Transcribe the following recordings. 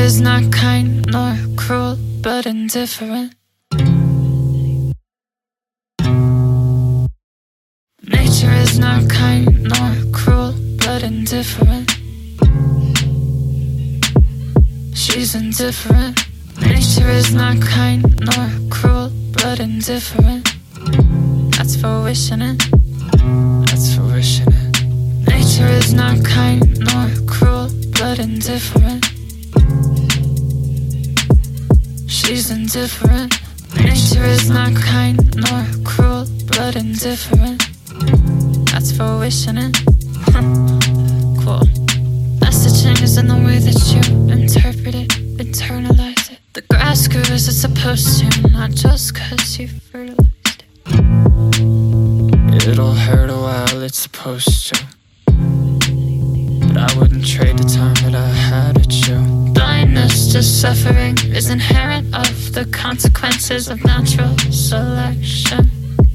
is not kind nor cruel, but indifferent. Nature is not kind nor cruel, but indifferent. She's indifferent. Nature is not kind nor cruel, but indifferent. That's for wishing it. That's for wishing it. Nature is not kind nor cruel, but indifferent. She's indifferent. Nature is not kind nor cruel, but indifferent. That's for wishing it. Cool. Messaging is in the way that you interpret it, internalize it. The grass grew as it's supposed to, not just cause you fertilized it. It'll hurt a while, it's supposed to, but I wouldn't trade the time that I had at you. Blindness to suffering is inherent of the consequences of natural selection.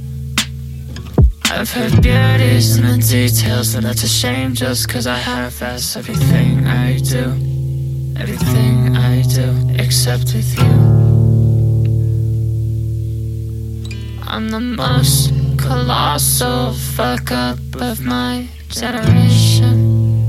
I've heard beauties in the details, and that's a shame just cause I half-ass everything I do. Everything I do, except with you. I'm the most colossal fuck-up of my generation.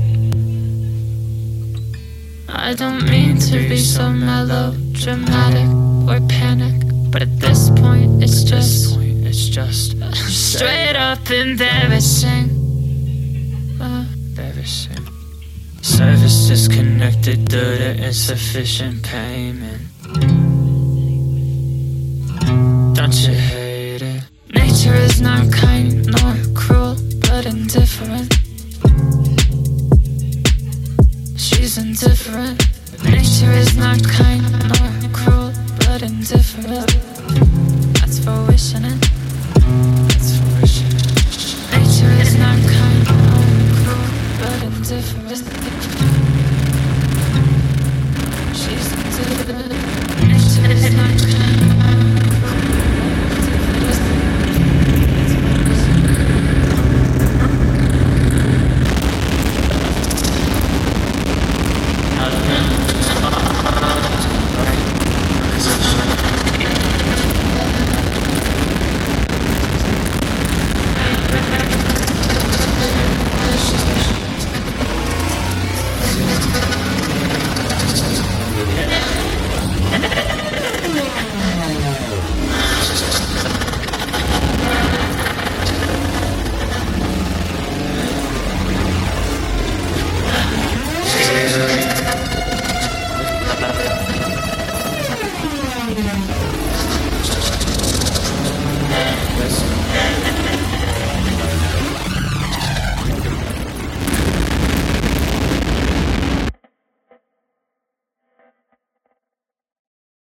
I don't mean to be so melodramatic or panic, but at this point it's just straight up embarrassing. Embarrassing. Service disconnected due to insufficient payment. Don't you hate it? Nature is not kind